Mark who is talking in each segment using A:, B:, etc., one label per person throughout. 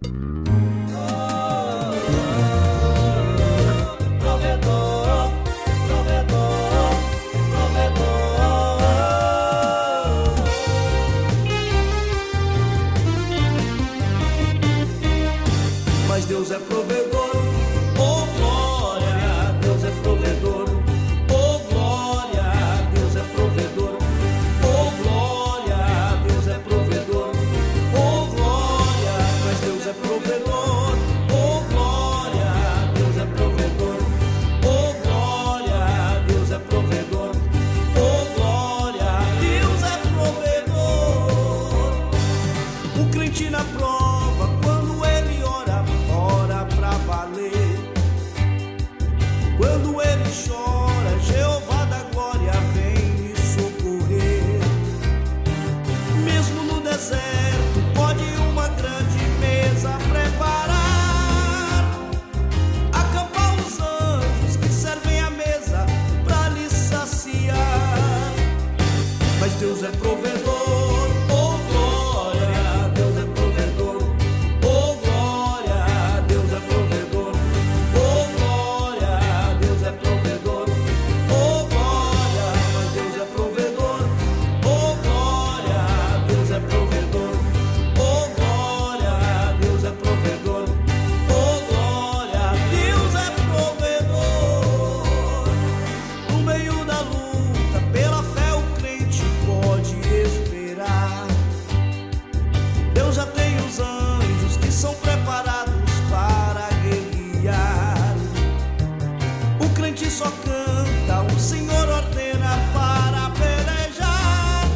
A: Provedor, provedor, provedor. Mas Deus é provedor, oh glória, Deus é provedor, oh glória, Deus é provedor, oh glória, Deus é provedor, oh glória, mas Deus é provedor, oh glória, Deus é provedor, oh glória, Deus é provedor, oh glória, Deus é provedor. O crente na prova, quando ele ora pra valer. Quando ele chora, Jeová da glória vem lhe socorrer. Mesmo no deserto, pode uma grande mesa preparar. Acampar os anjos que servem a mesa pra lhe saciar. Mas Deus é provedor, oh glória, Deus é provedor, oh glória, Deus é provedor, oh glória, Deus é provedor, oh glória, mas Deus é provedor, oh glória, Deus é provedor, oh glória, Deus é provedor, oh glória, Deus é provedor. No meio da luta, pela fé o crente pode esperar. Deus já tem os anjos que são preparados para guerrear. O crente só canta, o Senhor ordena para pelejar.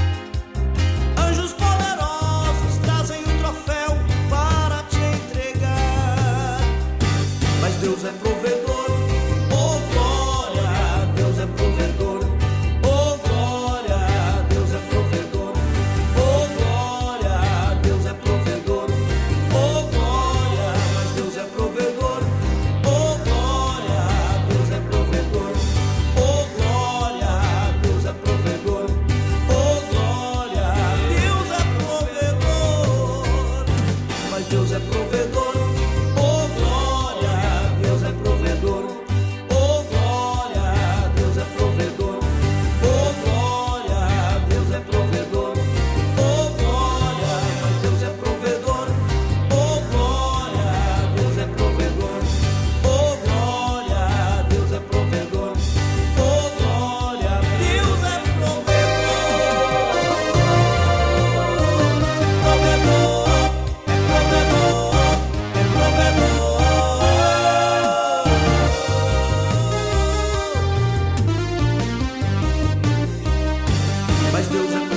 A: Anjos poderosos trazem um troféu para te entregar. Mas Deus é provedor, oh glória, Deus é provedor, oh glória, Deus é provedor, oh glória, Deus é provedor, oh glória, mas Deus é provedor, oh glória, Deus é provedor, oh glória, Deus é provedor, oh glória, Deus é provedor, mas Deus é provedor, oh glória, Deus é provedor, oh glória, Deus é provedor, oh glória, Deus é provedor, oh glória, mas Deus é provedor, oh glória, Deus é provedor, oh glória, Deus é provedor, oh glória, Deus é provedor, mas Deus é